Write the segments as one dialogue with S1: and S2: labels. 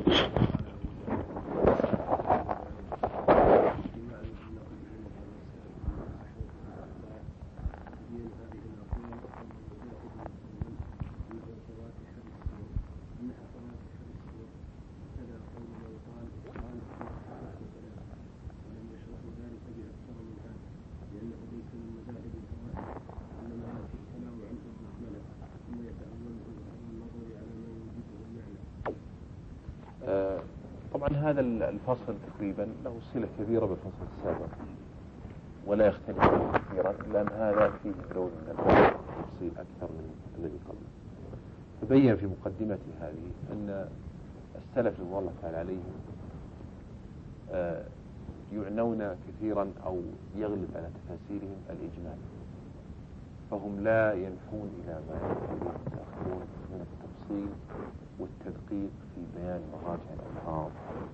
S1: طبعا هذا الفصل تقريبا له صلة كبيرة بالفصل السابق ولا يختلف كثيرا، لأن هذا فيه لون من التفصيل أكثر من الذي قبله. تبين في مقدمته هذه أن السلف رضوان الله تعالى عليهم يعنون كثيرا أو يغلب على تفاسيرهم الإجمال، فهم لا ينحون إلى ما يتأخرون من التفصيل والتدقيق في بيان مراجع الألفاظ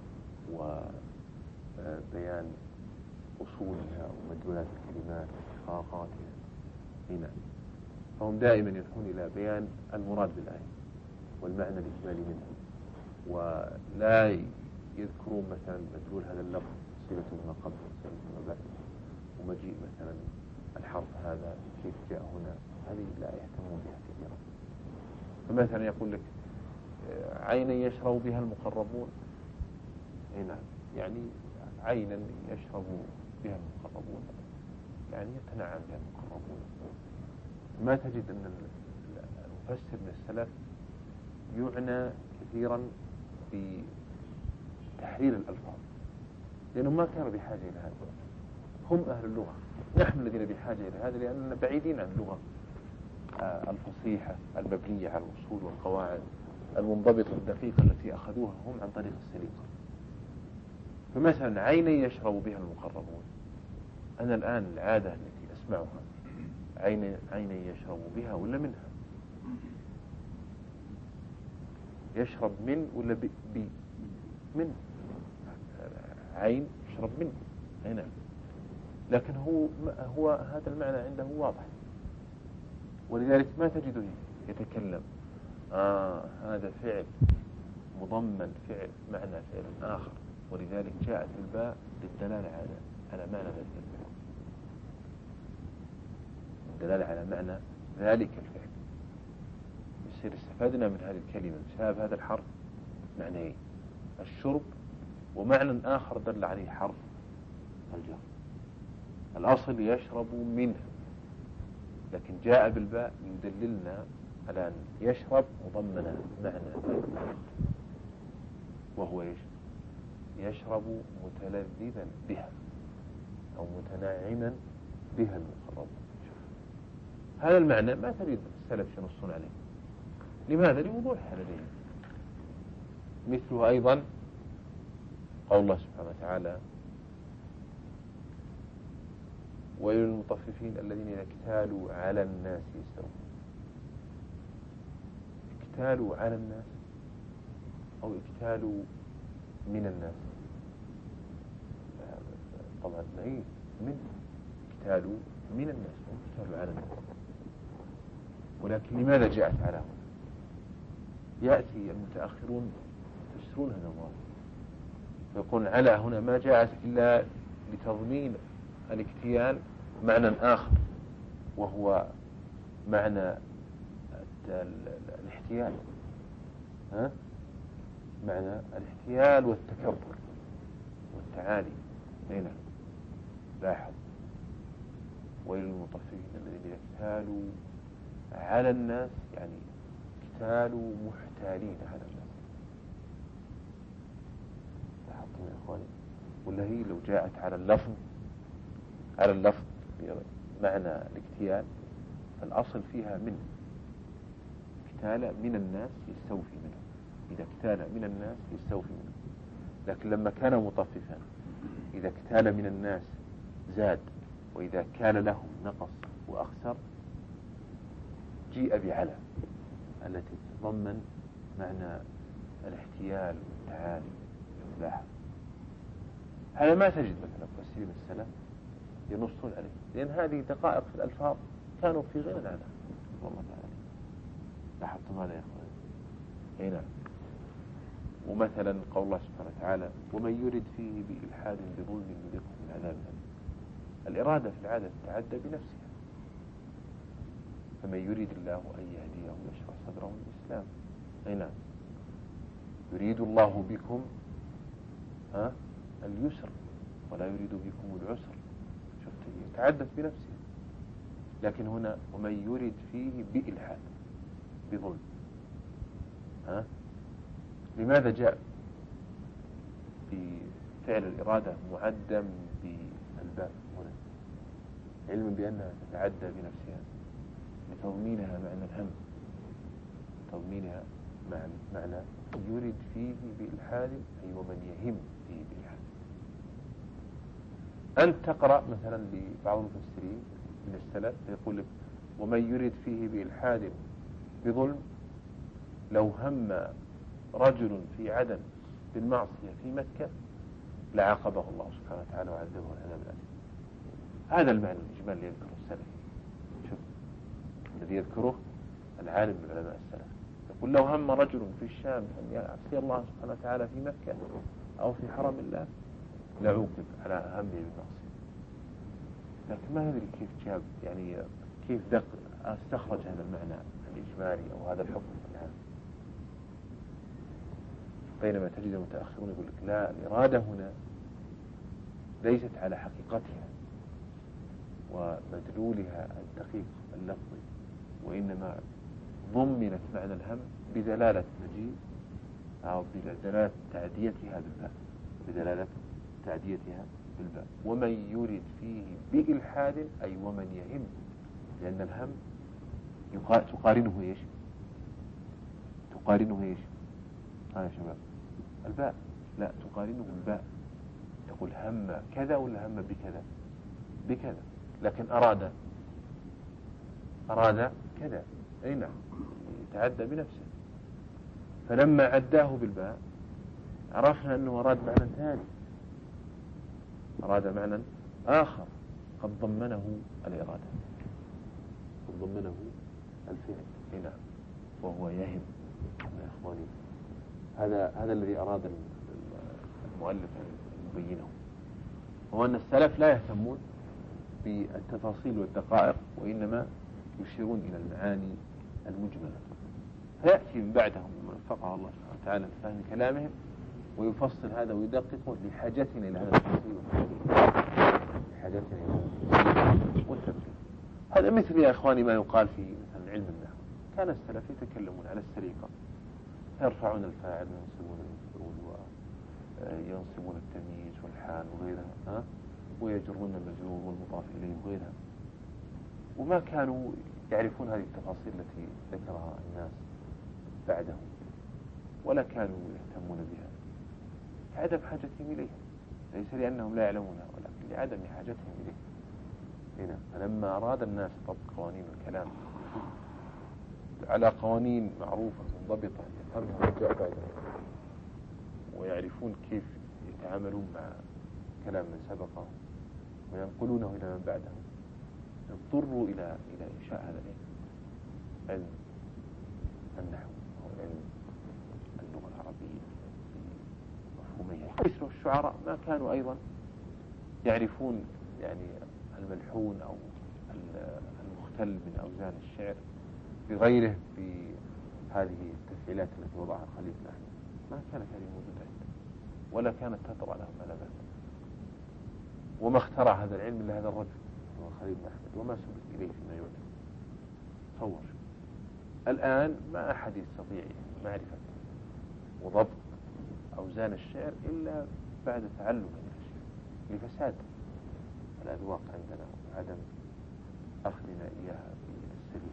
S1: وبيان أصولها ومدلولات الكلمات وإشتقاقاتها. هنا فهم دائما ينحون إلى بيان المراد بالآية والمعنى الإجمالي منها، ولا يذكرون مثلا مدلول هذا اللفظ صلة ما قبل وصلة ما بعد، ومجيء مثلا الحرف هذا كيف جاء هنا، هذه لا يهتمون بها كثيرا. فمثلا يقول لك عينا يشرب بها المقربون، هنا يعني عينا يشرب بها المقربون، يعني يتنعم بها المقربون. ما تجد أن المفسر من السلف يعنى كثيرا بتحرير الألفاظ، لأنهم ما كانوا بحاجة إلى هذا، هم أهل اللغة، نحن الذين بحاجة إلى هذا، لأننا بعيدين عن اللغة الفصيحة المبنية على الأصول والقواعد المنضبطة الدقيقة التي أخذوها هم عن طريق السليقة. فمثلا عينا يشرب بها المقربون، أنا الآن العادة التي أسمعها عينا يشرب بها ولا منها؟ يشرب من ولا من؟ عين يشرب من هنا، لكن هو هذا المعنى عنده واضح، ولذلك ما تجده يتكلم هذا فعل مضمن فعل معنى فعل آخر، ولذلك جاءت الباء للدلالة على معنى ذلك الفعل، الدلالة على معنى ذلك الفعل. يصير استفادنا من هذه الكلمة بسبب هذا الحرف معنيين، الشرب ومعنى آخر دل عليه حرف الجر. الأصل يشرب منه، لكن جاء بالباء يدللنا على أن يشرب مضمنا معنى ذلك، وهو يشرب متلذذا بها أو متناعما بها المقرب. هذا المعنى ما تريد السلف ينصون عليه. لماذا؟ لوضوحها لديهم. مثله أيضا قول الله سبحانه وتعالى ويل للمطففين الذين إذا اكتالوا على الناس يستوفون. اكتالوا على الناس أو اكتالوا من الناس، طبعا معين من اكتالوا من الناس واكتالوا على الناس، ولكن لماذا جاءت على هنا؟ يأتي المتأخرون يفسرون هذا المراد، فيقول على هنا ما جاءت إلا لتضمين الاكتيال معنى آخر، وهو معنى الاحتيال، معنى الاحتيال والتكبر والتعالي. هنا لاحظ ويل للمطففين الذين اكتالوا على الناس، يعني اكتالوا محتالين على الناس. لاحظتم يا اخواني؟ ولا هي لو جاءت على اللفظ معنى الاكتيال، فالأصل فيها من اكتال من الناس يستوفي منه، إذا اكتال من الناس يستوفي منه. لكن لما كان مطففا إذا اكتال من الناس زاد، وإذا كان لهم نقص وأخسر جيء بعلى التي تتضمن معنى الاحتيال والتعالي والإباحة. هذا ما تجد مثلا مفسرين السلف ينصون عليه، لأن هذه دقائق في الألفاظ كانوا في غنى عنها والله تعالى. لاحظتم هذا يا أخوان؟ أي نعم. ومثلا قول الله سبحانه وتعالى ومن يرد فيه بإلحاد بظلم يذقه من عذاب أليم. الإرادة في العادة تتعدى بنفسها. فمن يريد الله أن يهديه يشرح صدره للإسلام. أي نعم، يريد الله بكم اليسر ولا يريد بكم العسر. شفت، يتعدت بنفسها. لكن هنا ومن يريد فيه بإلحاد بظلم. لماذا جاء في فعل الإرادة معدم بالباء هنا؟ علما بأنها تتعدى بنفسها لتضمينها معنى الهم، تضمينها معنى يريد فيه بإلحاد أي ومن يهم فيه بإلحاد. أنت تقرأ مثلا لبعض المفسرين من السلف يقول لك ومن يريد فيه بإلحاد بظلم لو هم رجل في عدن بالمعصية في مكة لعاقبه الله سبحانه وتعالى وعذبه العذاب الأليم. هذا المعنى الإجمال اللي يذكره السلف. شوف الذي يذكره العالم من علماء السلف يقول لو هم رجل في الشام أن يعصي الله سبحانه وتعالى في مكة أو في حرم الله لعوقب على همه بالمعصية. لكن ما ندري كيف جاب، يعني كيف استخرج هذا المعنى الإجمالي أو هذا الحكم العام. بينما تجد المتأخرون يقول لك لا، الإرادة هنا ليست على حقيقتها ومدلولها الدقيق اللفظي، وإنما ضمنت معنى الهم بدلالة مجيء أو بدلالة تعديتها بالباء، بدلالة تعديتها بالباء. ومن يريد فيه بإلحاد أي ومن يهم، لأن الهم تقارنه إيش؟ تقارنه إيش؟ يا شباب الباء، لا تقارنه الباء، تقول هم كذا ولا هم بكذا؟ بكذا. لكن أراد كذا، أي نعم، يتعدى بنفسه. فلما عداه بالباء عرفنا أنه أراد معنى ثاني، أراد معنى آخر قد ضمنه الإرادة، قد ضمنه الفعل. أي نعم، وهو يهم. يا إخواني، هذا الذي أراد المؤلف أن يبينه، هو أن السلف لا يهتمون بالتفاصيل والدقائق، وإنما يشيرون إلى المعاني المجملة. فيأتي من بعدهم من وفقه الله سبحانه وتعالى لفهم كلامهم ويفصل هذا ويدققه لحاجتنا إلى هذا التفصيل لحاجتنا إلى هذا التفصيل والتدقيق. هذا مثل يا إخواني ما يقال في مثلا علم النحو. كان السلف يتكلمون على السرقة، يرفعون الفاعل وينصبون المفعول وينصبون التمييز والحال وغيرها، ويجرون المجرور والمضاف إليه وغيرها، وما كانوا يعرفون هذه التفاصيل التي ذكرها الناس بعدهم، ولا كانوا يهتمون بها لعدم حاجتهم إليها، ليس لأنهم لا يعلمونها ولكن لعدم حاجتهم إليها. هنا فلما أراد الناس طبق قوانين الكلام على قوانين معروفة منضبطة يفهمها من جاء بعدهم ويعرفون كيف يتعاملون مع كلام من سبقهم وينقلونه إلى من بعدهم، اضطروا إلى إنشاء هذا علم النحو أو علم اللغة العربية بمفهومها. مثل الشعراء ما كانوا أيضا يعرفون يعني الملحون أو المختل من أوزان الشعر بغيره بهذه التفعيلات التي وضعها الخليل بن أحمد، ما كانت هذه موجودة عنده ولا كانت تطرأ لهم على بال، وما اخترع هذا العلم إلا هذا الرجل هو الخليل بن أحمد، وما سبق إليه فيما يعلم. تصور الآن ما أحد يستطيع معرفة وضبط أوزان الشعر إلا بعد تعلم الشعر لفساد الأذواق عندنا وعدم أخذنا إياها بالسليم.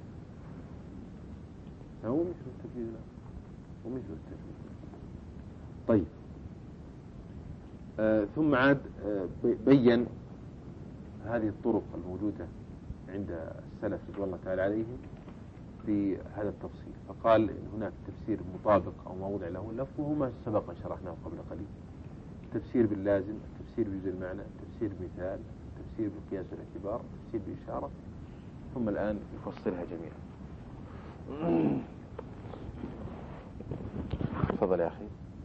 S1: هو مثل التجويد ومثل التجويد. طيب ثم عاد بين هذه الطرق الموجودة عند السلف رضوان الله تعالى عليهم بهذا التفصيل، فقال إن هناك تفسير مطابق أو موضع له اللفظ، وهما سبق شرحناه قبل قليل: التفسير باللازم، التفسير بجزء المعنى، التفسير بمثال، التفسير بالقياس والاعتبار، التفسير بإشارة، ثم الآن يفصلها جميعا. تفضل يا أخي.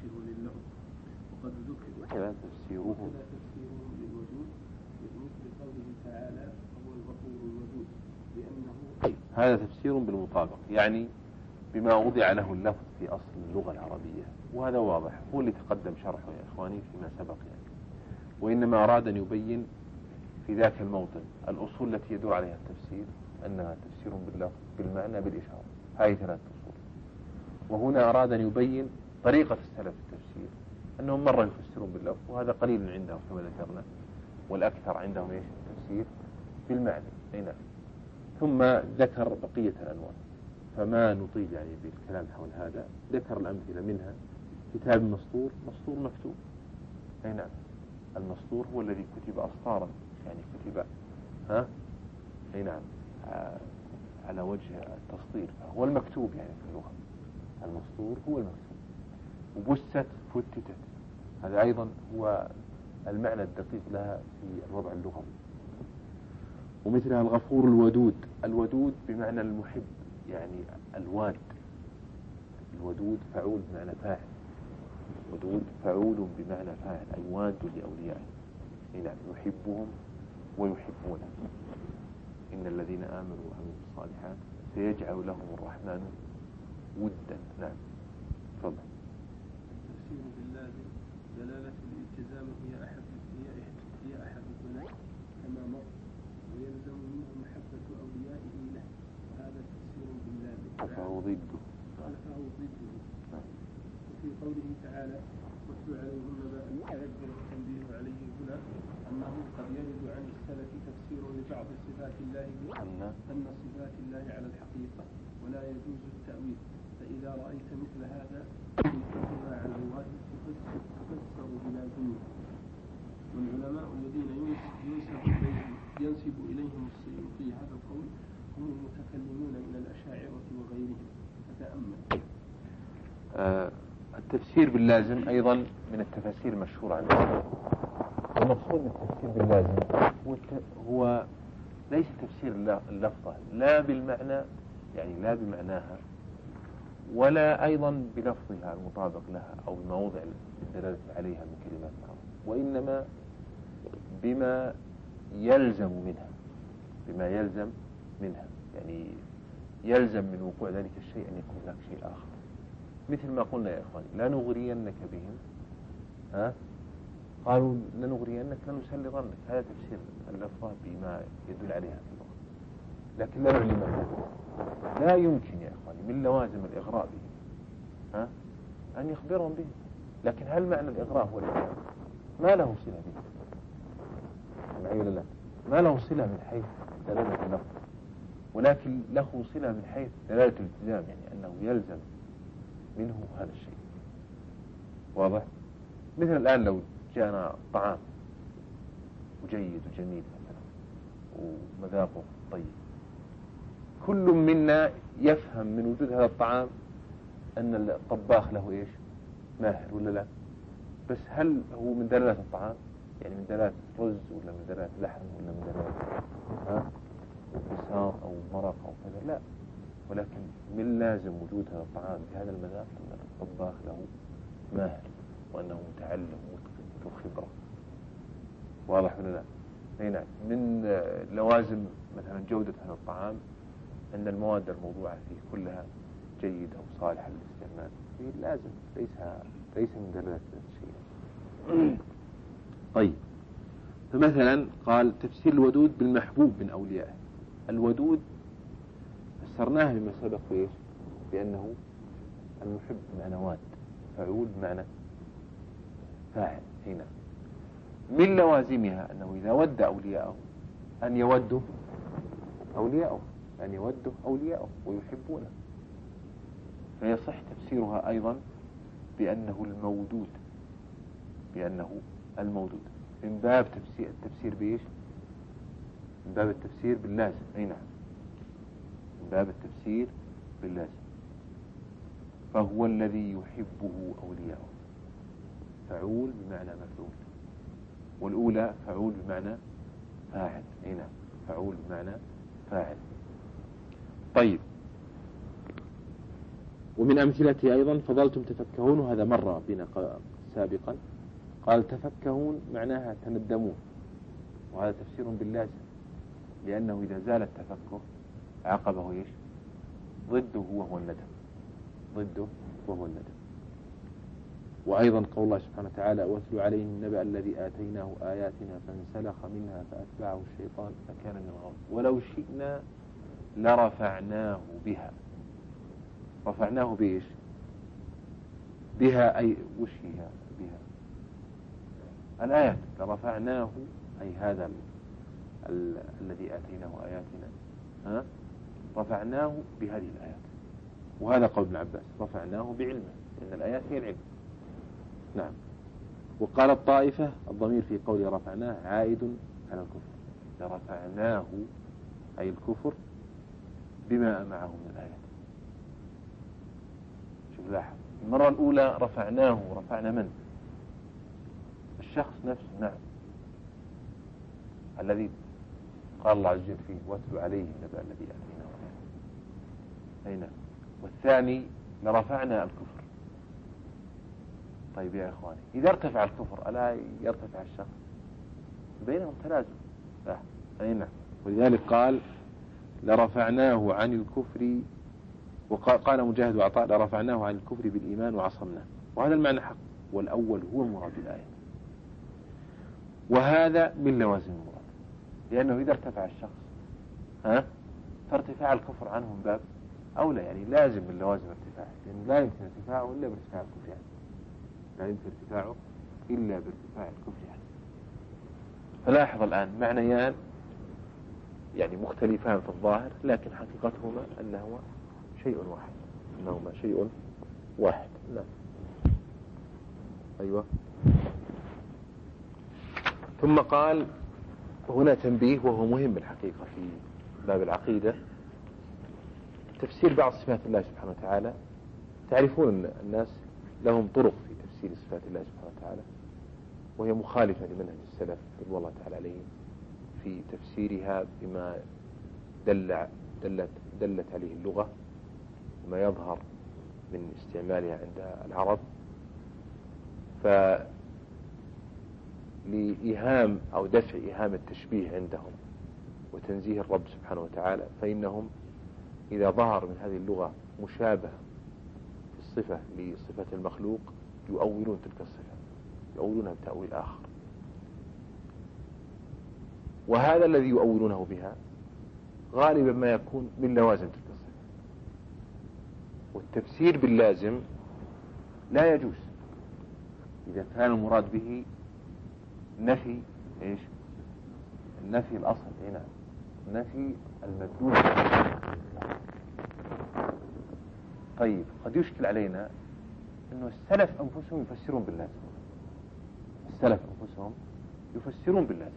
S2: لللفظ. وقد ذكر
S1: كذا تفسيرهم
S2: للوجود مثل قوله تعالى هو الغفور الودود لأنه
S1: هذا تفسير بالمطابق، يعني بما وضع له اللفظ في أصل اللغة العربية، وهذا واضح هو اللي تقدم شرحه يا إخواني فيما سبق يعني. وإنما أراد أن يبين في ذاك الموطن الأصول التي يدور عليها التفسير أنها تفسير باللفظ بالمعنى بالإشارة، هذه 3 أصول. وهنا أراد أن يبين طريقة السلف في التفسير أنهم مرة يفسرون باللفظ وهذا قليل عندهم كما ذكرنا، والأكثر عندهم إيش التفسير بالمعنى. نعم. ثم ذكر بقية الأنواع، فما نطيل يعني بالكلام حول هذا. ذكر الأمثلة منها كتاب مسطور، مسطور مكتوب. أي نعم، المسطور هو الذي كتب أسطارا، يعني كتب أي نعم على وجه التسطير، هو المكتوب يعني في اللغة. المسطور هو المكتوب. وبست فتتت، هذا أيضا هو المعنى الدقيق لها في الوضع اللغوي. ومثلها الغفور الودود، الودود بمعنى المحب، يعني الواد. الودود فعول بمعنى فاعل، ودود فعول بمعنى فاعل، أي واد لأوليائه. نعم، يحبهم ويحبونه. إن الذين آمنوا وعملوا الصالحات سيجعل لهم الرحمن ودا. نعم، تفضل.
S2: التفسير باللازم دلالة الالتزام هي أحد الثلاث كما مر، ويلزم منه محبة أوليائه له، وهذا تفسير باللازم.
S1: فهو ضده.
S2: وفي قوله تعالى واتل عليهم نبأ يذكر التنبيه عليه هنا أنه قد يرد عن السلف تفسير لبعض صفات الله أن صفات الله على الحقيقة ولا يجوز التأويل، فإذا رأيت مثل هذا في اتباع الرواة تفسر بلازمه. والعلماء الذين ينسب إليهم السيوطي هذا القول هم المتكلمون من الأشاعرة وغيرهم، فتأمل.
S1: التفسير باللازم أيضا من التفاسير المشهورة عنه. المقصود بالتفسير باللازم هو ليس تفسير اللفظة لا بالمعنى، يعني لا بمعناها، ولا أيضا بلفظها المطابق لها أو بموضع الدلالة عليها من كلمات العرب، وإنما بما يلزم منها، بما يلزم منها، يعني يلزم من وقوع ذلك الشيء أن يكون هناك شيء آخر. مثل ما قلنا يا إخواني لا نغرينك بهم، قالوا لنغرينك لنسلطنك، هذا تفسير اللفظة بما يدل عليها في اللغة، لكن لا نعلمها. لا يمكن يا إخواني من لوازم الإغراء به أن يخبرهم به، لكن هل معنى الإغراء هو الإغراء؟ ما له صلة به، معي ولا لا؟ ما له صلة من حيث دلالة اللفظ، ولكن له صلة من حيث دلالة الالتزام، يعني أنه يلزم منه هذا الشيء. واضح؟ مثل الآن لو جاءنا طعام وجيد وجميل مثلا ومذاقه طيب، كل منا يفهم من وجود هذا الطعام أن الطباخ له إيش؟ ماهر ولا لا؟ بس هل هو من دلالة الطعام؟ يعني من دلالة رز ولا من دلالة لحم ولا من دلالة بساط أو مرق أو كذا؟ لا، ولكن من لازم وجود هذا الطعام بهذا المذاق أن الطباخ له ماهر وأنه متعلم ومتقن وخبرة. واضح ولا لا؟ أي نعم. من لوازم مثلا جودة هذا الطعام أن المواد الموضوعة فيه كلها جيدة وصالحة للاستعمال، فيه لازم، ليس من دلالة الشيء. طيب، فمثلا قال تفسير الودود بالمحبوب من أوليائه. الودود فسرناها بما سبق فيه بأنه المحب بمعنى واد، فعول بمعنى فاعل. هنا من لوازمها أنه إذا ود أولياءه أن يوده أولياءه، أن يوده أولياءه ويحبونه، فيصح تفسيرها أيضا بأنه المودود، بأنه المودود من باب التفسير بإيش؟ من باب التفسير باللازم. أي نعم، من باب التفسير باللازم. فهو الذي يحبه أولياءه، فعول بمعنى مفعول، والأولى فعول بمعنى فاعل. أي نعم، فعول بمعنى فاعل. طيب، ومن أمثلته أيضا فظلتم تفكهون، وهذا مر بنا سابقا. قال تفكهون معناها تندمون، وهذا تفسير باللازم، لأنه إذا زال التفكه عقبه إيش؟ ضده وهو الندم، ضده وهو الندم. وأيضا قول الله سبحانه وتعالى واتل عليهم النبأ الذي آتيناه آياتنا فانسلخ منها فأتبعه الشيطان فكان من الغاوين ولو شئنا لرفعناه بها. رفعناه بإيش؟ بها أي وش هي بها؟ الآيات. لرفعناه أي هذا الذي آتيناه آياتنا، رفعناه بهذه الآيات. وهذا قول ابن عباس، رفعناه بعلمه، لأن الآيات هي العلم. نعم. وقال الطائفة الضمير في قول رفعناه عائد على الكفر، لرفعناه أي الكفر بما معه من الآيات. شوف لاحظ، المرة الأولى رفعناه، رفعنا من؟ الشخص نفسه. نعم، الذي قال الله عز وجل فيه واتل عليه النبأ الذي آتيناه آياتنا. أي نعم. والثاني لرفعنا الكفر. طيب يا إخواني، إذا ارتفع الكفر ألا يرتفع الشخص؟ بينهم تلازم. أي نعم. ولذلك قال لرفعناه عن الكفر، وقال مجاهد وعطاء لرفعناه عن الكفر بالإيمان وعصمناه. وهذا المعنى حق، والأول هو المراد بالآية، وهذا من لوازم المراد. لأنه إذا ارتفع الشخص فارتفاع الكفر عنه من باب أولى، يعني لازم من لوازم ارتفاعه، لأنه لا يمكن ارتفاعه إلا بارتفاع الكفر يعني. لا يمكن ارتفاعه إلا بارتفاع الكفر يعني. فلاحظ الآن معنيان يعني مختلفان في الظاهر، لكن حقيقتهما أنهما شيء واحد، أنهما شيء واحد. لا. أيوة. ثم قال هنا تنبيه وهو مهم الحقيقة في باب العقيدة، تفسير بعض صفات الله سبحانه وتعالى. تعرفون أن الناس لهم طرق في تفسير صفات الله سبحانه وتعالى، وهي مخالفة لمنهج السلف رضوان الله تعالى عليهم في تفسيرها بما دلت عليه اللغة وما يظهر من استعمالها عند العرب. لإيهام أو دفع إيهام التشبيه عندهم وتنزيه الرب سبحانه وتعالى، فإنهم إذا ظهر من هذه اللغة مشابه في الصفة لصفة المخلوق يؤولون تلك الصفة، يؤولونها بتأويل آخر، وهذا الذي يؤولونه بها غالبا ما يكون من لوازم تلك الصفة. والتفسير باللازم لا يجوز إذا كان المراد به نفي إيش؟ النفي الأصل هنا، نفي المدلول. طيب قد يشكل علينا أنه السلف أنفسهم يفسرون باللازم، السلف أنفسهم يفسرون باللازم.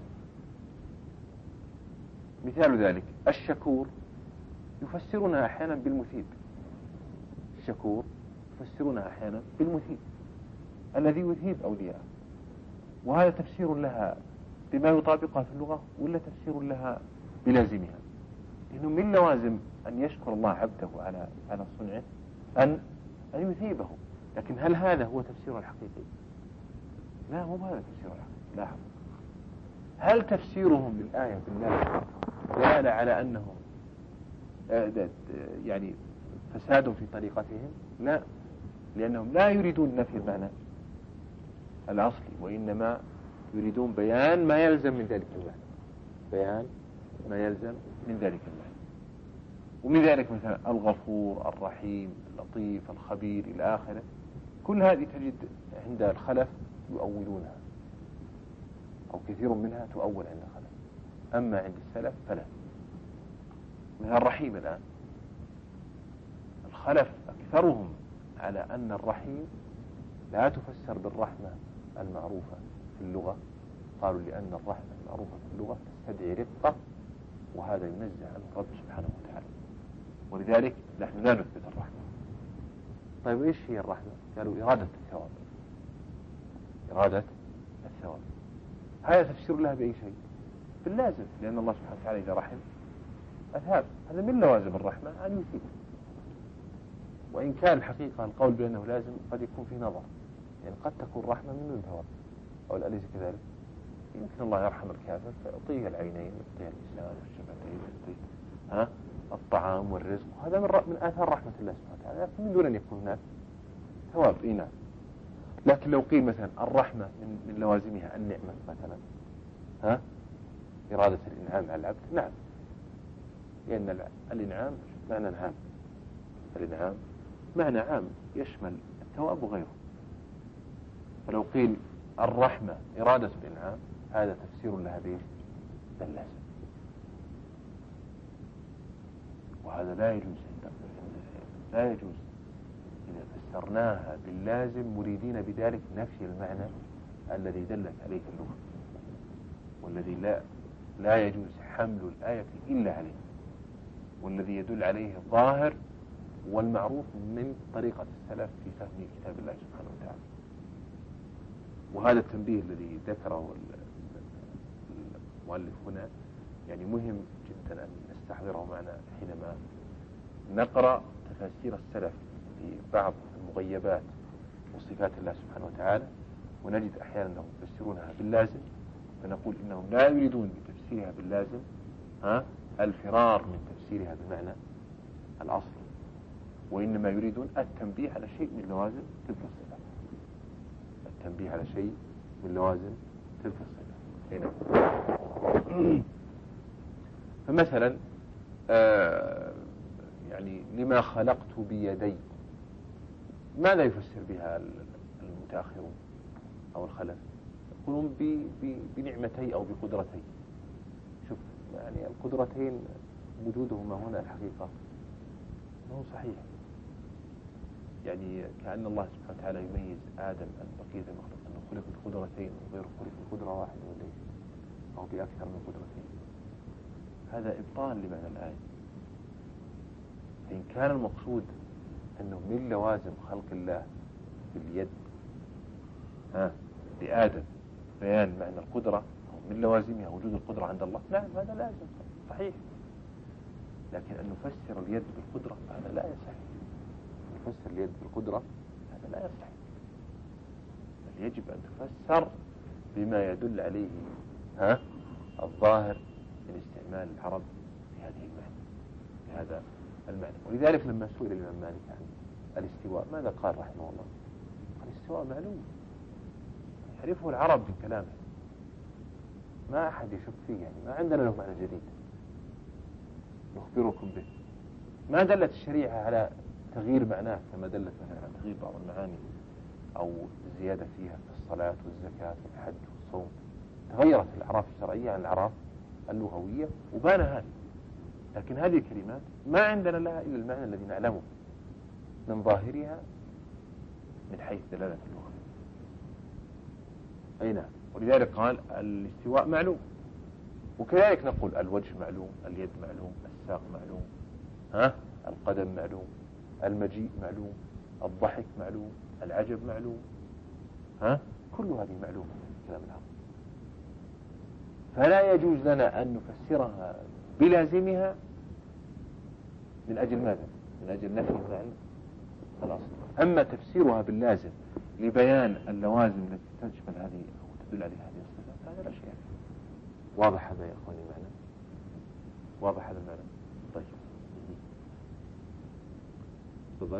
S1: مثال ذلك الشكور يفسرونها أحيانا بالمثيب، الشكور يفسرونها أحيانا بالمثيب الذي يثيب أولياءه، وهذا تفسير لها بما يطابقها في اللغة ولا تفسير لها بلازمها. لأنه من لوازم أن يشكر الله عبده على صنعه أن يثيبه. لكن هل هذا هو تفسير الحقيقي؟ لا، مو هذا تفسير الحقيقي. لاحظ، هل تفسيرهم للآية بالله دلالة على أنهم يعني فساد في طريقتهم؟ لا، لأنهم لا يريدون نفي المعنى الأصلي، وإنما يريدون بيان ما يلزم من ذلك المعنى، بيان ما يلزم من ذلك المعنى. ومن ذلك مثلا الغفور، الرحيم، اللطيف، الخبير إلى آخره، كل هذه تجد عند الخلف يؤولونها، أو كثير منها تؤول عند الخلف، أما عند السلف فلا. مثل الرحيم الآن، الخلف أكثرهم على أن الرحيم لا تفسر بالرحمة المعروفة في اللغة، قالوا لأن الرحمة المعروفة في اللغة تستدعي رقة، وهذا ينزه عنه الرب سبحانه وتعالى، ولذلك نحن لا نثبت الرحمة. طيب إيش هي الرحمة؟ قالوا إرادة الثواب، إرادة الثواب. هذا تفسير لها بأي شيء؟ باللازم، لأن الله سبحانه وتعالى إذا رحم أثاب، هذا من لوازم الرحمة أن يثيب. وإن كان الحقيقة القول بأنه لازم قد يكون فيه نظر، يعني قد تكون رحمة من دون ثواب، أو أليس كذلك؟ يمكن الله يرحم الكافر فيعطيه العينين، يعطيه اللسان والشفتين، يعطيه الطعام والرزق، وهذا من آثار رحمة الله سبحانه وتعالى، لكن من دون أن يكون هناك ثواب. نعم. لكن لو قيل مثلا الرحمة من لوازمها النعمة مثلا، إرادة الإنعام على العبد، نعم، لأن الإنعام معنى عام، الإنعام معنى عام يشمل الثواب وغيره. فلو قيل الرحمة إرادة الإنعام، هذا تفسير لها باللازم، وهذا لا يجوز لا يجوز إذا فسرناها باللازم مريدين بذلك نفي المعنى الذي دلت عليه اللغة، والذي لا يجوز حمل الآية إلا عليه، والذي يدل عليه الظاهر والمعروف من طريقة السلف في فهم كتاب الله سبحانه وتعالى. وهذا التنبيه الذي ذكره المؤلف هنا يعني مهم جدا أن نستحضره معنا حينما نقرأ تفاسير السلف في بعض المغيبات وصفات الله سبحانه وتعالى، ونجد أحيانا أنهم يفسرونها باللازم، فنقول إنهم لا يريدون بتفسيرها باللازم الفرار من تفسيرها بمعنى الأصل، وإنما يريدون التنبيه على شيء من لوازم تلك الصفة، التنبيه على شيء من لوازم تلك الصفة. فمثلا يعني لما خلقت بيدي، ماذا يفسر بها المتأخرون أو الخلف؟ يقولون بنعمتي أو بقدرتي. شوف يعني القدرتين وجودهما هنا الحقيقة ما هو صحيح، يعني كأن الله سبحانه وتعالى يميز آدم عن بقية المخلوق أنه خلق بقدرتين وغيره خلق بقدرة واحدة وليس أو بأكثر من قدرتين. هذا إبطال لمعنى الآية. فإن كان المقصود أنه من لوازم خلق الله باليد لآدم بيان معنى القدرة، أو من لوازمها وجود القدرة عند الله، نعم هذا لازم صحيح، لكن أن نفسر اليد بالقدرة هذا لا يصح. نفسر اليد بالقدرة هذا لا يصح، بل يجب أن تفسر بما يدل عليه الظاهر من استعمال العرب في هذه المعنى، في هذا المعنى. ولذلك لما سئل الإمام مالك عن الاستواء ماذا قال رحمه الله؟ قال الاستواء معلوم يعرفه العرب من كلامه، ما أحد يشك فيه، يعني ما عندنا له معنى جديد نخبركم به. ما دلت الشريعة على تغيير معناه كما دلت مثلا على تغيير بعض المعاني أو الزيادة فيها في الصلاة والزكاة والحج والصوم. تغيرت الأعراف الشرعية عن الأعراف اللغوية وبان هذا، لكن هذه الكلمات ما عندنا لها إلا المعنى الذي نعلمه من ظاهرها من حيث دلالة اللغة. أي نعم. ولذلك قال الاستواء معلوم، وكذلك نقول الوجه معلوم، اليد معلوم، الساق معلوم، القدم معلوم، المجيء معلوم، الضحك معلوم، العجب معلوم، كل هذه معلومة كلام العرب. فلا يجوز لنا أن نفسرها بلازمها من أجل ماذا؟ من أجل نفي معنى الأصل. أما تفسيرها باللازم لبيان اللوازم التي تشمل هذه أو تدل عليها هذه الصفات فهذا لا شيء يعني. واضح هذا يا أخواني معنا؟ واضح هذا المعنى؟ طيب تفضل.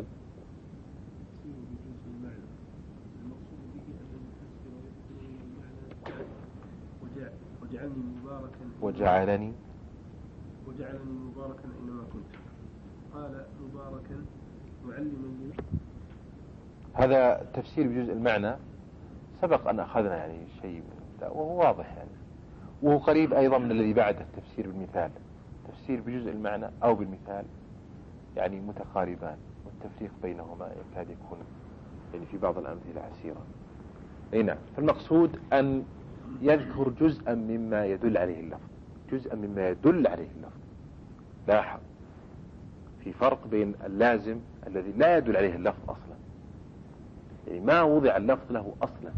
S1: وجعلني
S2: مباركا أينما كنت. قال مباركا معلما لي.
S1: هذا تفسير بجزء المعنى سبق أن أخذنا يعني شيء وهو واضح يعني، وهو قريب أيضا من الذي بعده التفسير بالمثال. تفسير بجزء المعنى أو بالمثال يعني متقاربان، والتفريق بينهما يكاد يكون يعني في بعض الأمثلة عسيرة. أي نعم. فالمقصود أن يذكر جزءا مما يدل عليه اللفظ، جزءا مما يدل عليه اللفظ. لاحظ في فرق بين اللازم الذي لا يدل عليه اللفظ أصلا، يعني ما وضع اللفظ له أصلا،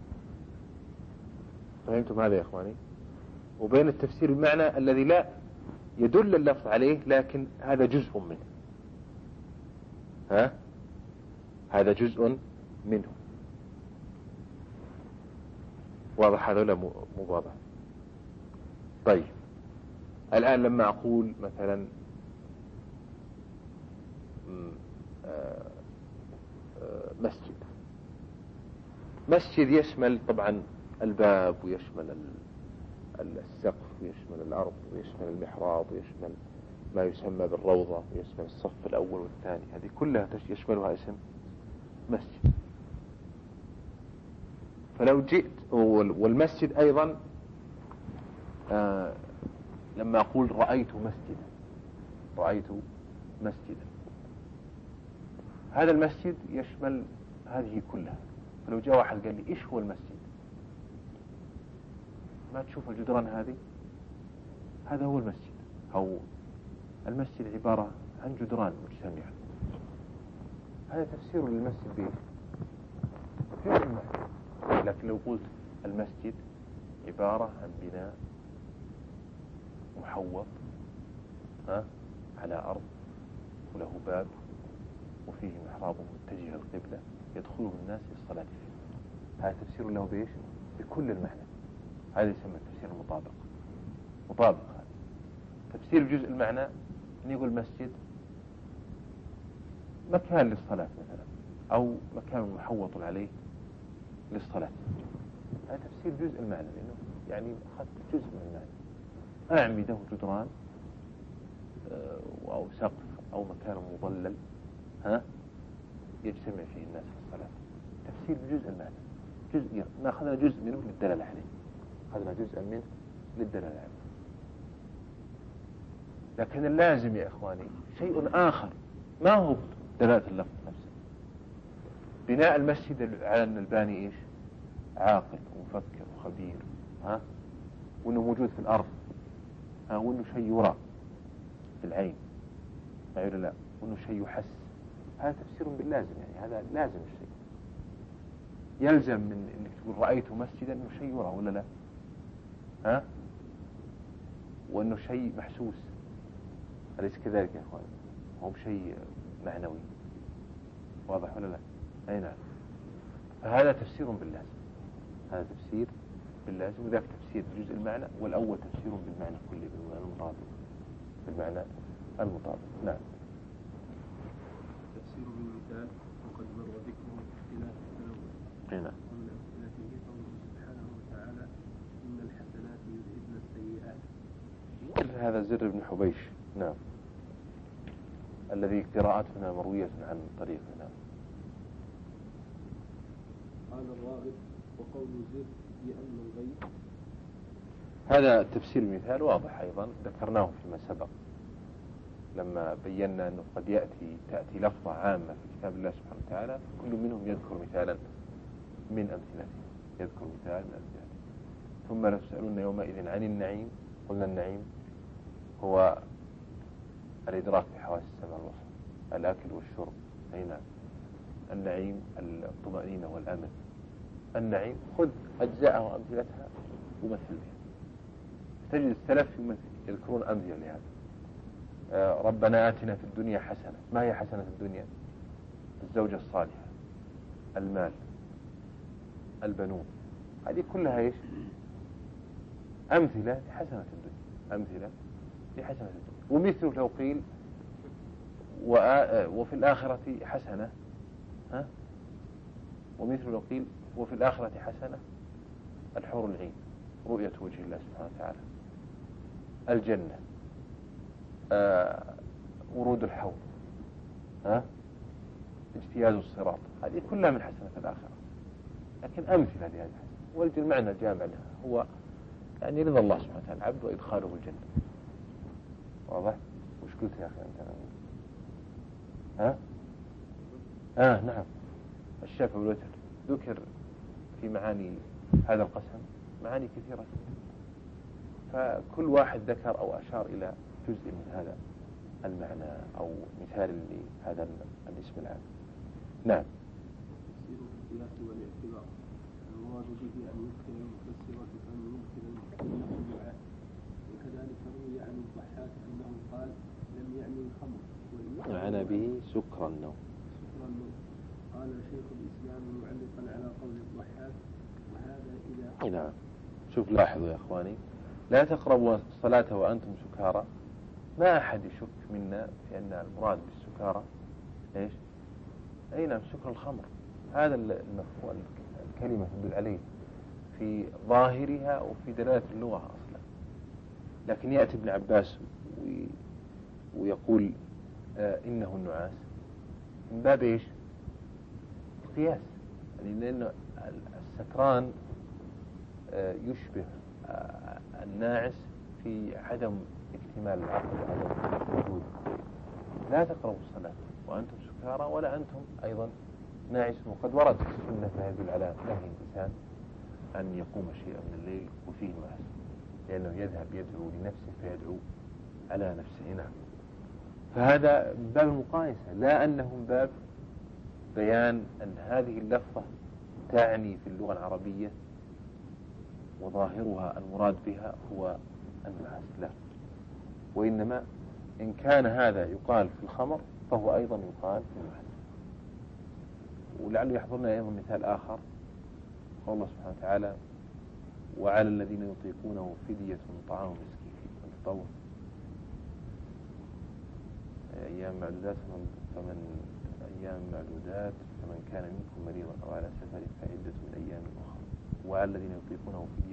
S1: فهمتم هذا يا إخواني؟ وبين التفسير المعنى الذي لا يدل اللفظ عليه لكن هذا جزء منه. هذا جزء منه. واضح هذا ولا مو واضح؟ طيب الآن لما أقول مثلا مسجد يشمل طبعا الباب، ويشمل السقف، ويشمل الأرض، ويشمل المحراب، ويشمل ما يسمى بالروضة، ويشمل الصف الأول والثاني، هذه كلها يشملها اسم مسجد. فلو جئت والمسجد أيضا لما أقول رأيت مسجدا، هذا المسجد يشمل هذه كلها. فلو جاء واحد قال لي إيش هو المسجد؟ ما تشوف الجدران هذه؟ هذا هو المسجد. أو المسجد عبارة عن جدران مجتمعة. هذا تفسير للمسجد به جزء المعنى. لكن لو قلت المسجد عبارة عن بناء محوط على أرض، وله باب، وفيه محراب متجه القبلة يدخله الناس للصلاة فيه، هذا تفسير له بإيش؟ بكل المعنى. هذا يسمى التفسير مطابق. هذا تفسير جزء المعنى أن يقول مسجد مكان للصلاة مثلا، أو مكان محوط عليه للصلاة. هذا تفسير جزء المعنى، لأنه يعني أخذت جزء من المعنى. أعمده جدران أو سقف أو مكان مظلل يجتمع فيه الناس في الصلاة. تفسير بجزء المعنى، جزء أخذنا جزء منه للدلالة عليه، أخذنا جزء منه للدلالة عليه. لكن اللازم يا إخواني شيء آخر، ما هو دلالة اللفظ نفسه. بناء المسجد على أن الباني إيش؟ عاقل ومفكر وخبير، وأنه موجود في الأرض، وأنه شيء يرى بالعين، ما يرى لا، وأنه شيء يحس. هذا تفسير باللازم، يعني هذا لازم الشيء. يلزم من أنك تقول رأيت مسجدا أنه شيء يرى ولا لا؟ وأنه شيء محسوس، أليس كذلك يا أخوان؟ هو شيء معنوي، واضح ولا لا؟ أي نعم. فهذا تفسير باللازم، هذا تفسير باللازم، وذاك تفسير بجزء المعنى، والأول تفسير بالمعنى كله، بالمعنى المطابق، بالمعنى المطابق. نعم.
S2: تفسير بالمثال وقد مر ذكره اختلاف التنوع.
S1: نعم.
S2: ومن أمثلته قوله سبحانه وتعالى إن الحسنات يذهبن السيئات.
S1: هذا زر بن حبيش، نعم، الذي قراءتنا مروية عن طريقنا.
S2: قال الراغب وقول زر بأن الغيب.
S1: هذا تفسير المثال واضح أيضا، ذكرناه فيما سبق لما بينا أنه قد تأتي لفظة عامة في كتاب الله سبحانه وتعالى، كل منهم يذكر مثالا من أمثلته، يذكر مثال من أمثلته. ثم لتسألون يومئذ عن النعيم. قلنا النعيم هو الإدراك بحواس السمع والبصر، الأكل والشرب. أي نعم. النعيم الطمأنينة والأمن. النعيم خذ أجزاءها وأمثلتها ومثل بها. تجد السلف يذكرون أمثلة لهذا. ربنا آتنا في الدنيا حسنة. ما هي حسنة الدنيا؟ الزوجة الصالحة، المال، البنون. هذه كلها إيش؟ أمثلة لحسنة الدنيا، أمثلة لحسنة الدنيا. ومثله لو قيل وفي الآخرة حسنة، ومثله لو قيل وفي الآخرة حسنة، الحور العين، رؤية وجه الله سبحانه وتعالى، الجنة، ورود الحوض، اجتياز الصراط. هذه كلها من حسنة الآخرة، لكن أمثلة لهذه الحسنة. والمعنى الجامع لها هو يعني رضا الله سبحانه وتعالى العبد وإدخاله الجنة. واضح؟ وش قلت يا أخي أنت؟ نعم. الشفع والوتر ذكر في معاني هذا القسم معاني كثيرة، فكل واحد ذكر أو أشار إلى جزء من هذا المعنى أو مثال لهذا الاسم العام. نعم.
S2: تفسير القياس والاعتبار. المراد به أن يدخل المفسر أن يدخل المفسر. وكذلك روي عن الضحاك أنه قال لم يعني الخمر،
S1: معنى به سكر النوم.
S2: قال قال شيخ الإسلام معلقا على قول الضحاك: وهذا إذا
S1: نعم. شوف لاحظوا يا أخواني، لا تقربوا الصلاة وأنتم سكارى. ما أحد يشك منا في أن المراد بالسكارى إيش؟ أي نعم، سكر الخمر. هذا المفهوم الكلمة تدل عليه في ظاهرها وفي دلالة اللغة أصلا. لكن يأتي ابن عباس ويقول إنه النعاس من باب إيش؟ القياس. يعني لأن السكران يشبه الناعس في عدم اكتمال العقل وعدم وجود. لا تقربوا الصلاة وأنتم سكارى ولا أنتم أيضا ناعسون. وقد ورد في السنة ما يدل على نهي الإنسان أن يقوم شيئا من الليل وفيه نعاس، لأنه يذهب يدعو لنفسه فيدعو على نفسه. نعم. فهذا من باب المقايسة، لا أنه من باب بيان أن هذه اللفظة تعني في اللغة العربية وظاهرها المراد بها هو النعاس، لا. وإنما إن كان هذا يقال في الخمر فهو أيضا يقال في النعاس. ولعله يحضرنا أيضا مثال آخر، قول الله سبحانه وتعالى: وعلى الذين يطيقونه فدية طعام مسكين تطوع أيام معدودات فمن كان منكم مريضا أو على سفر فعدة من أيام أخرى وعلى الذين يطيقونه فدية.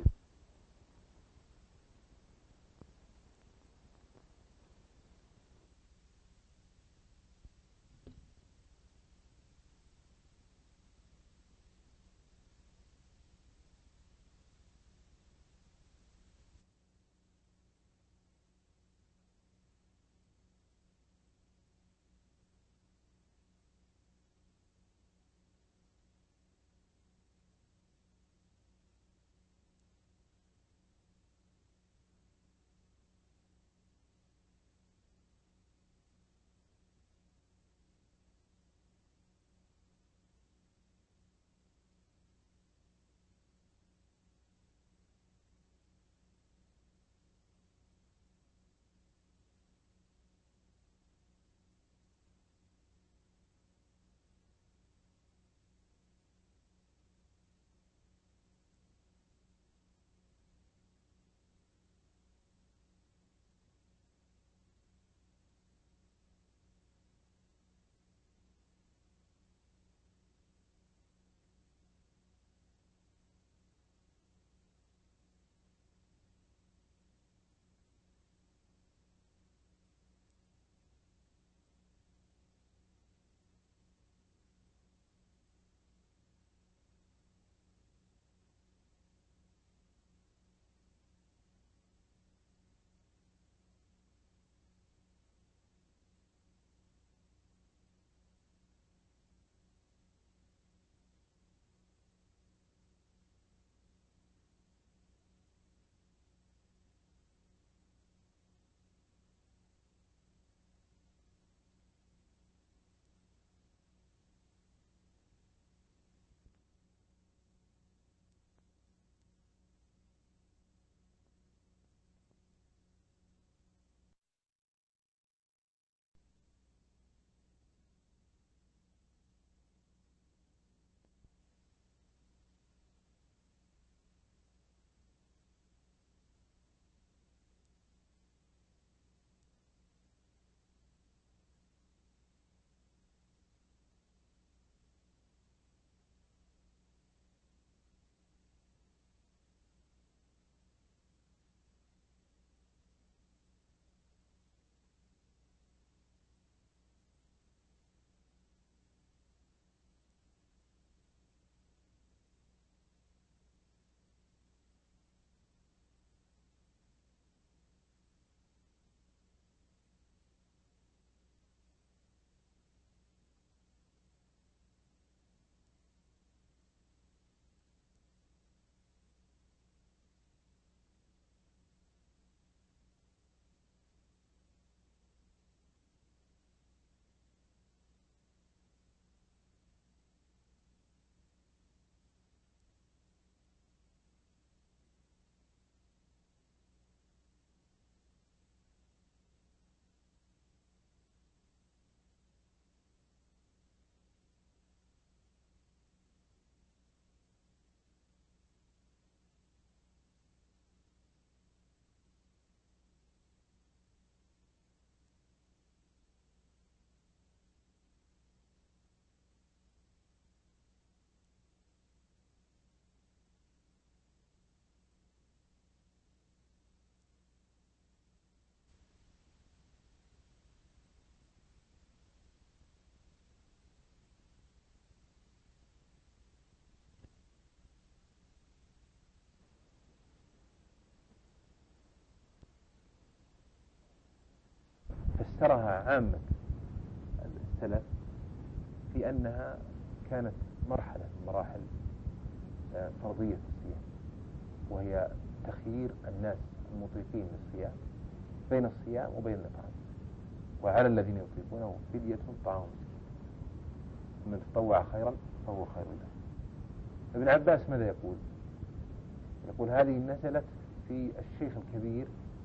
S1: ذكرها عامة السلف في أنها كانت مرحلة من مراحل فرضية الصيام، وهي تخيير الناس المطيقين للصيام بين الصيام وبين الإطعام، وعلى الذين يطيقونه فدية طعام مسكين، من تطوع خيرا فهو خير له. ابن عباس ماذا يقول؟ يقول هذه نزلت في الشيخ الكبير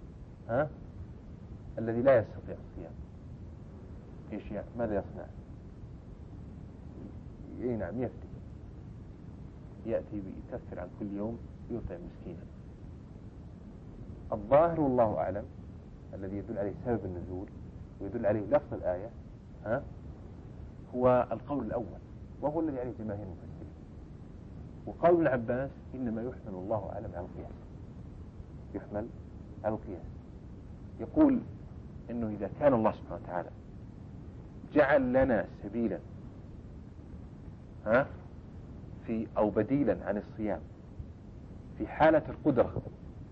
S1: الذي لا يستطيع الصيام، ايش يعني ماذا يصنع؟ اي نعم يفتي، يأتي يكفر عن كل يوم يطعم مسكينا. الظاهر والله أعلم الذي يدل عليه سبب النزول ويدل عليه لفظ الآية هو القول الأول، وهو الذي عليه جماهير المفسرين. وقول ابن عباس إنما يحمل الله أعلم على القياس، يحمل على القياس. يقول إنه إذا كان الله سبحانه وتعالى جعل لنا سبيلا في أو بديلا عن الصيام في حالة القدرة،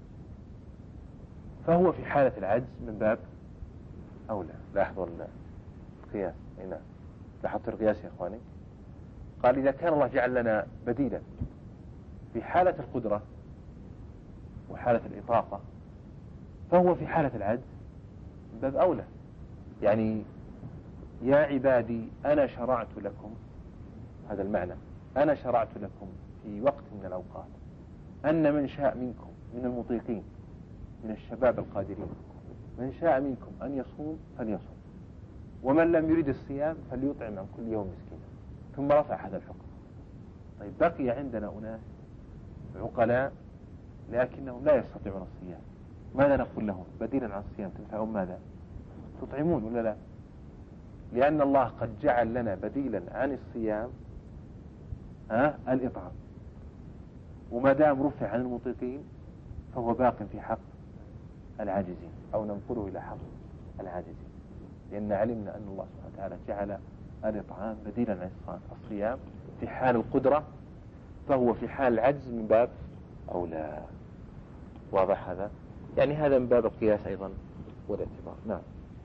S1: فهو في حالة العجز من باب أولى. لاحظوا القياس هنا، لاحظوا القياس يا إخواني. قال إذا كان الله جعل لنا بديلا في حالة القدرة وحالة الإطاقة، فهو في حالة العجز من باب أولى. يعني يا عبادي أنا شرعت لكم، هذا المعنى، أنا شرعت لكم في وقت من الأوقات أن من شاء منكم من المطيقين من الشباب القادرين، من شاء منكم أن يصوم فليصوم، ومن لم يريد الصيام فليطعم عن كل يوم مسكينا. ثم رفع هذا الحكم. طيب بقي عندنا أناس عقلاء لكنهم لا يستطيعون الصيام، ماذا نقول لهم بديلا عن الصيام؟ تنفعون ماذا؟ تطعمون ولا لا؟ لأن الله قد جعل لنا بديلا عن الصيام الإطعام، وما دام رفع عن المطيقين فهو باق في حق العاجزين، أو ننقله إلى حق العاجزين، لأن علمنا أن الله سبحانه وتعالى جعل الإطعام بديلا عن الصيام في حال القدرة، فهو في حال العجز من باب أولى. واضح هذا؟ يعني هذا من باب القياس أيضا والاعتبار. نعم.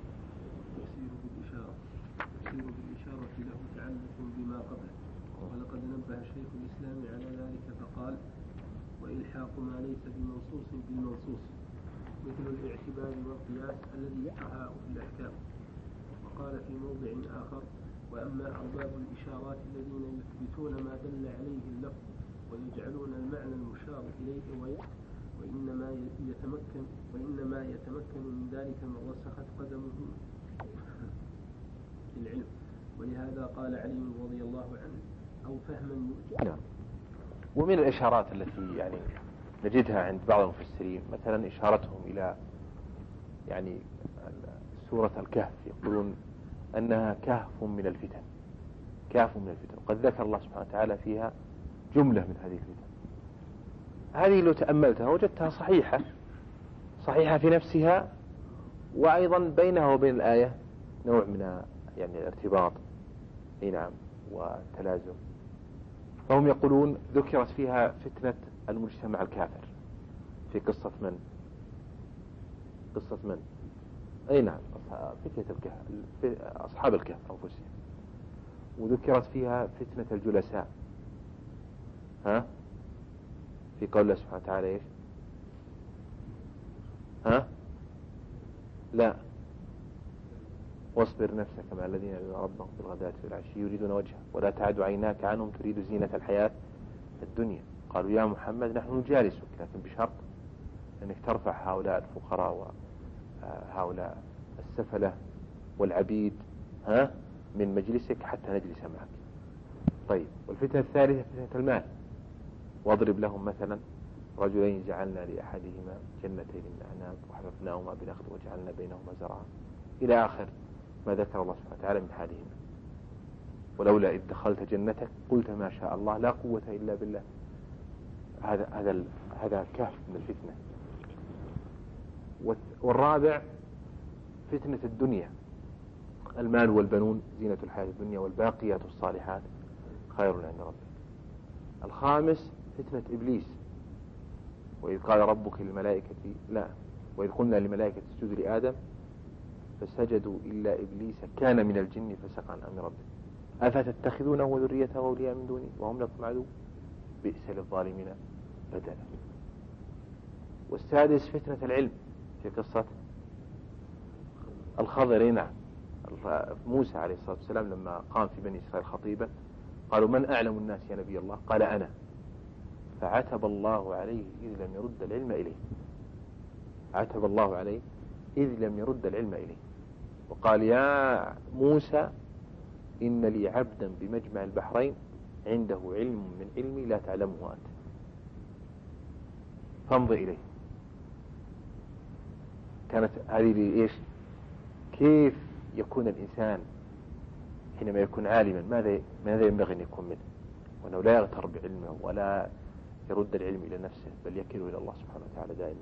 S2: يسير بالإشارة له تعلق بما قبله، ولقد نبه شيخ الإسلام على ذلك فقال: وإلحاق ما ليس بمنصوص بالمنصوص مثل الاعتبار والقياس الذي يقع في الأحكام. وقال في موضع آخر: وأما أرباب الإشارات الذين يثبتون ما دل عليه اللفظ ويجعلون المعنى المشار إليه وإنما يتمكن من ذلك من رسخت قدمه في العلم، ولهذا قال علي رضي الله عنه: أو فهما يؤتي.
S1: نعم. ومن الإشارات التي يعني نجدها عند بعض المفسرين مثلا إشارتهم إلى يعني سورة الكهف، يقولون أنها كهف من الفتن، كهف من الفتن، وقد ذكر الله سبحانه وتعالى فيها جملة من هذه الفتن. هذه لو تأملتها وجدتها صحيحة في نفسها، وأيضا بينها وبين الآية نوع من يعني الارتباط، نعم، والتلازم. فهم يقولون ذكرت فيها فتنة المجتمع الكافر في قصة من؟ أي نعم، فتنة الكهف، أصحاب الكهف أنفسهم. وذكرت فيها فتنة الجلساء في قول الله سبحانه وتعالى إيش؟ لا، واصبر نفسك مع الذين يدعون ربهم بالغداة والعشي يريدون وجهه ولا تعد عيناك عنهم تريد زينة الحياة الدنيا. قالوا يا محمد نحن نجالسك لكن بشرط أنك ترفع هؤلاء الفقراء وهؤلاء السفلة والعبيد من مجلسك حتى نجلس معك. طيب، والفتنة الثالثة فتنة المال. واضرب لهم مثلا رجلين جعلنا لأحدهما جنتين من أعناب وحففناهما بنخل وجعلنا بينهما زرعا، إلى آخر ما ذكر الله سبحانه وتعالى من حالهما. ولولا إذ دخلت جنتك قلت ما شاء الله لا قوة إلا بالله. هذا كهف من الفتنة. والرابع فتنة الدنيا، المال والبنون زينة الحياة الدنيا والباقيات الصالحات خير عند ربك. الخامس فتنة إبليس، وإذ قال ربك للملائكة وإذ قلنا للملائكة اسجدوا لآدم فسجدوا إلا إبليس كان من الجن فسق عن أمر ربه أفتتخذونه وذريته أولياء من دوني وهم لكم عدو بئس للظالمين بدلا. والسادس فتنة العلم في قصة الخضر. نعم، موسى عليه الصلاة والسلام لما قام في بني إسرائيل خطيبا قالوا من أعلم الناس يا نبي الله؟ قال أنا، فعتب الله عليه إذ لم يرد العلم إليه. عتب الله عليه إذ لم يرد العلم إليه، وقال يا موسى إن لي عبدا بمجمع البحرين عنده علم من علمي لا تعلمه أنت فامض إليه. كانت هذه إيش؟ كيف يكون الإنسان حينما يكون عالما ماذا ينبغي أن يكون منه، وأنه لا يغتر بعلمه ولا يرد العلم إلى نفسه بل يكله إلى الله سبحانه وتعالى دائما.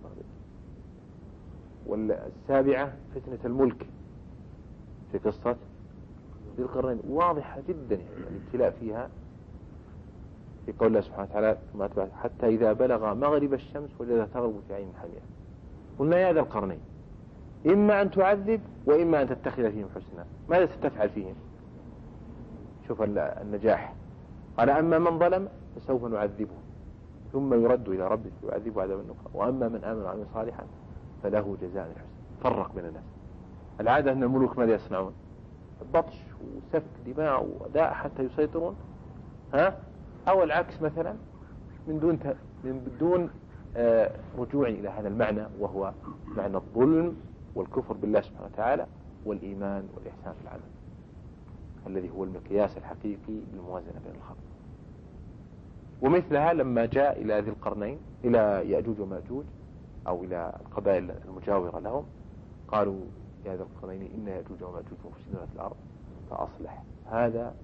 S1: والسابعة فتنة الملك في قصة ذي القرنين، واضحة جدا الابتلاء فيها في قول الله سبحانه وتعالى حتى إذا بلغ مغرب الشمس وجدها تغرب في عين حمية. قلنا يا ذا القرنين إما أن تعذب وإما أن تتخذ فيهم حسنا، ماذا ستفعل فيهم؟ شوف النجاح. قال أما من ظلم فسوف نعذبه ثم يرد إلى ربه ويعذبه عذابا نكرا وأما من آمن وعمل صالحا فله جزاء الحسنى. فرق بين الناس. العادة أن الملوك ماذا يصنعون؟ بطش وسفك دماء وأداء حتى يسيطرون، أو العكس مثلا من دون رجوع إلى هذا المعنى، وهو معنى الظلم والكفر بالله سبحانه وتعالى والإيمان والإحسان في العمل الذي هو المقياس الحقيقي للموازنة بين الخلق. ومثلها لما جاء إلى ذي القرنين إلى يأجوج ومأجوج أو إلى القبائل المجاورة لهم قالوا يا ذا القرنين إن يأجوج ومأجوج مفسدون في الأرض فأصلح. هذا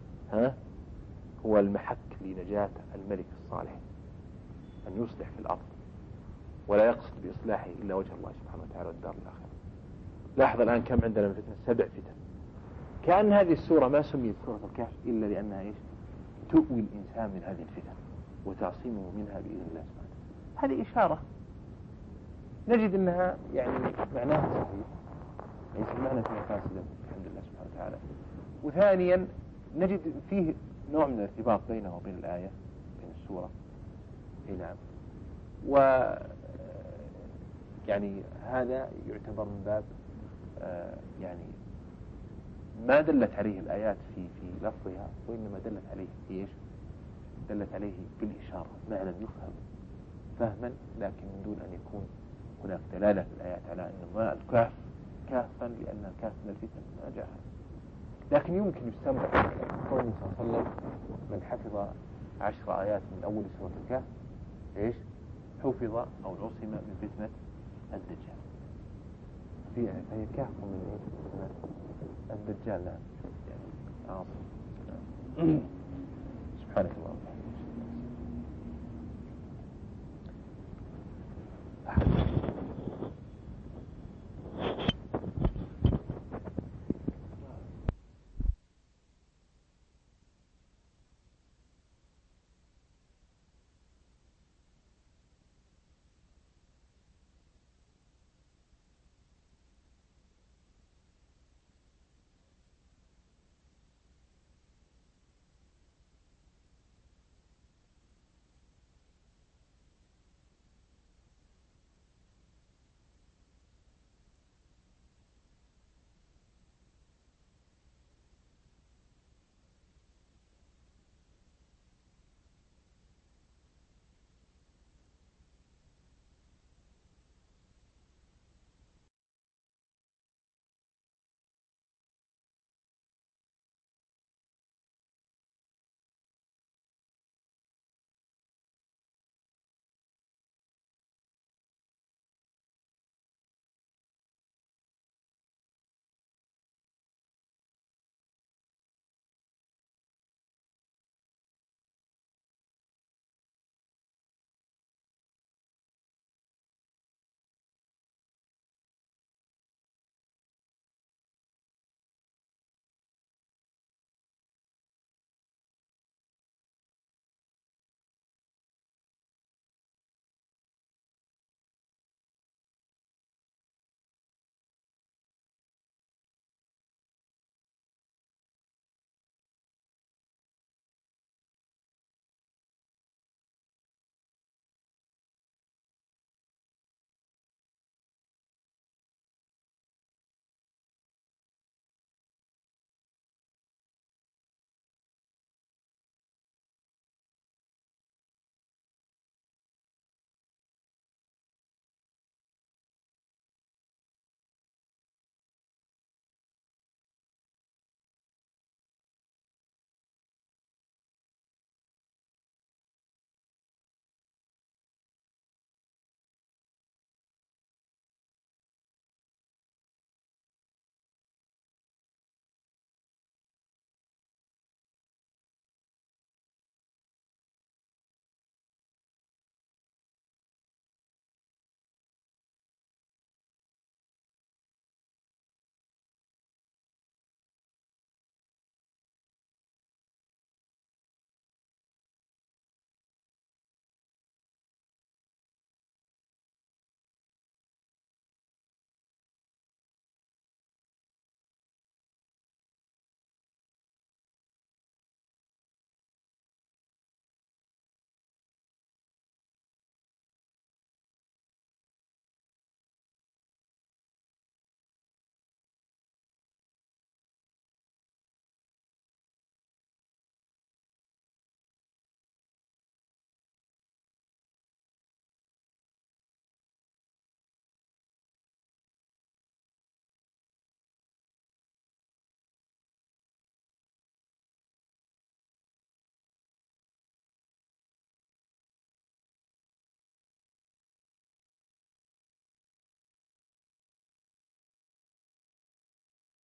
S1: هو المحك لنجاة الملك الصالح، أن يصلح في الأرض ولا يقصد بإصلاحه إلا وجه الله سبحانه وتعالى والدار الآخرة. لاحظ الآن كم عندنا من فتنة، 7 فتن. كأن هذه السورة ما سميت سورة الكهف إلا لأنها إيش؟ تؤوي الإنسان من هذه الفتن وتعصمه منها بإذن الله سبحانه. هذه إشارة نجد أنها يعني معناها صحيح، ليس المعنى فيها فاسدا الحمد لله سبحانه وتعالى. وثانيا نجد فيه نوع من الارتباط بينه وبين الآية بين السورة. نعم. و يعني هذا يعتبر من باب يعني ما دلت عليه الآيات في لفظها، وإنما دلت عليه في إيش؟ دلت عليه بالإشارة، معنى يفهم فهما لكن من دون أن يكون هناك دلالة في الآيات على أن ما الكهف كافا لأنها كاف من الفتن ما جاء. لكن يمكن يستمر قول النبي صلى الله عليه وسلم من حفظ 10 آيات من أول سورة الكهف إيش؟ حفظ أو عصم من فتنة الدجال. فهي كهف من إيش؟ الدجال. لا يعني عاصم. سبحانك اللهم